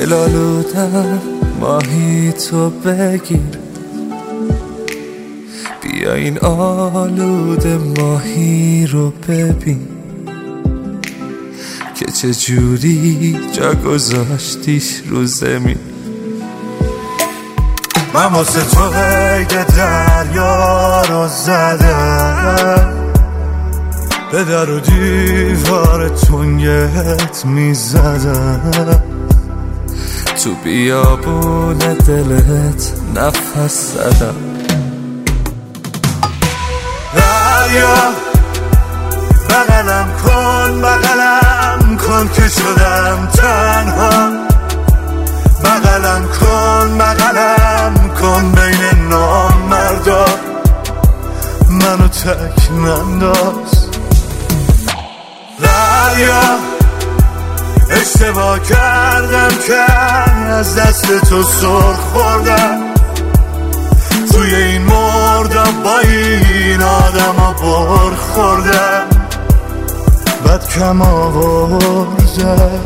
دلالودم ماهی تو بگیر، بیا این آلوده ماهی رو ببین که چجوری جا گذاشتیش رو زمین. من واسه تو قید دریا رو زدم، به در و دیوار تنگت میزدم، تو بیابون دلت نفس زدم. دریا بغلم کن که شدم تنها، بغلم کن بین نامردا، منو تک ننداز. دریا اشتباه کردم که از دست تو سر خوردم، توی این مردم با این آدم ها بر خوردم، بد کم آوردم.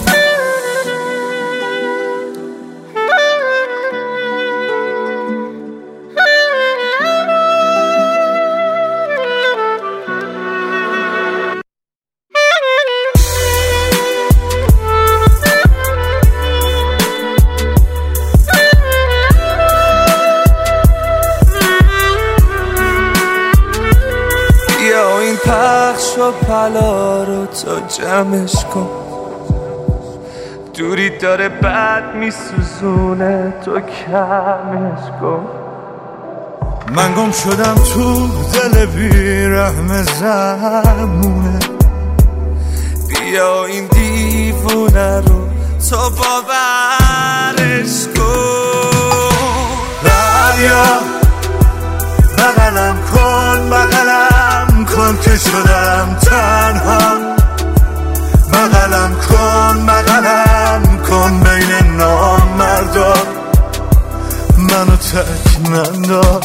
پخش و پلا رو تو جمعش کن، دوری داره بد میسوزونه تو کمش کن. من گم شدم تو دل بیرحم زمونه، بیا این دیوونه رو تو باورش کن. دریا بغلم کن که شدم تنها، بغلم کن بین نامردا، منو تک ننداز.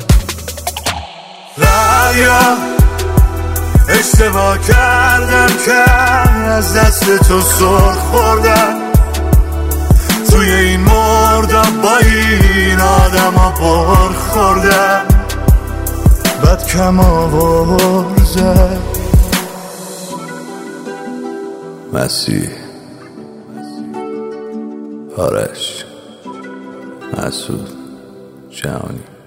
دریا اشتباه کردم که از دست تو سر خوردم، توی این مردم با این آدم ها بر خوردم، بد کم آورزه. مسیح، آرش، مسعود، جهانی.